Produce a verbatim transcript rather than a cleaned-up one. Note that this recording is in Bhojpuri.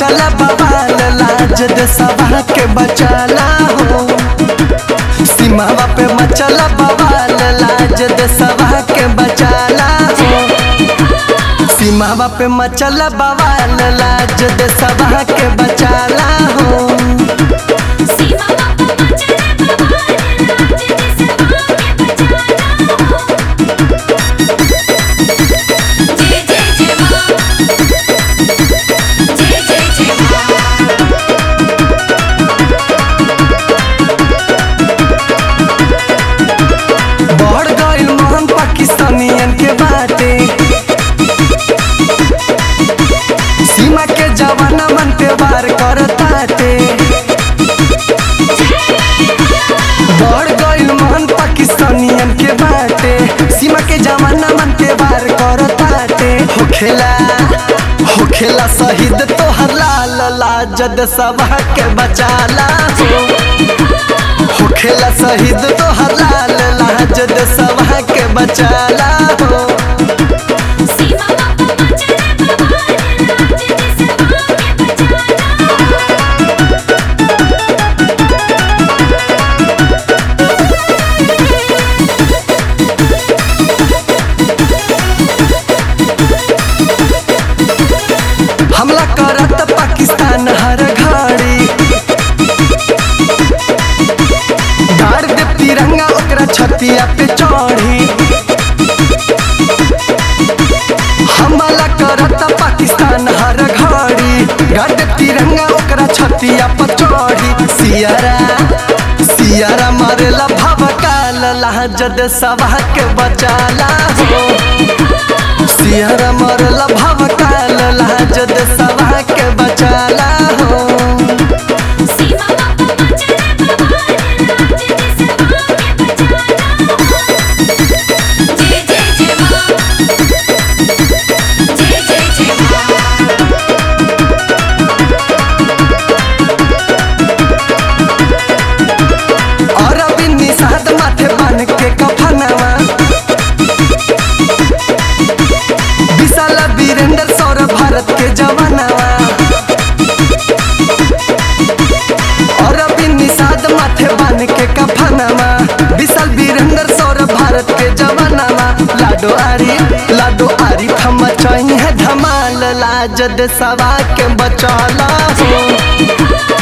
मचला बवाल लाज देशवा के बचाला हो। सीमावा पे मचला बवाल लाज देशवा के बचाला हो। सीमावा पे मचला बवाल लाज देशवा के बचाला हो। बढ़ गइल मोहन पाकिस्तानियन के बाटे, सीमा के जवाना मन पे वार करताटे। बढ़ गइल मोहन पाकिस्तानियन के बाटे, सीमा के जवाना मन पे वार करताटे। होखेला होखेला शहीद तोहर लाल लाज देशवा के बचाला हो। होखेला शहीद तोहर लाल लाज देशवा के बचाला हो। हमला करत पाकिस्तान हर घड़ी, गाड़ दे तिरंगा ओकरा छतिया पे चढ़ी। हमला करत पाकिस्तान हर घड़ी, गाड़ दे तिरंगा ओकरा छतिया पे चढ़ी। सियारा सियारा मारेला भवकाल लाज देशवा के बचाला हो। सियारा मारेला भवकाल लाज देशवा के बचाला हो। और अभी निषाद माथे बन के कफनवा, विशाल वीरेंद्र सौरभ भारत के जवानवा। और अभी निषाद माथे बन के कफनवा, विशाल वीरेंद्र सौरभ भारत के जवानवा। लाडो आरी लाडो आरी हम चाहिए धमाल लाज देशवा के बचाला हो।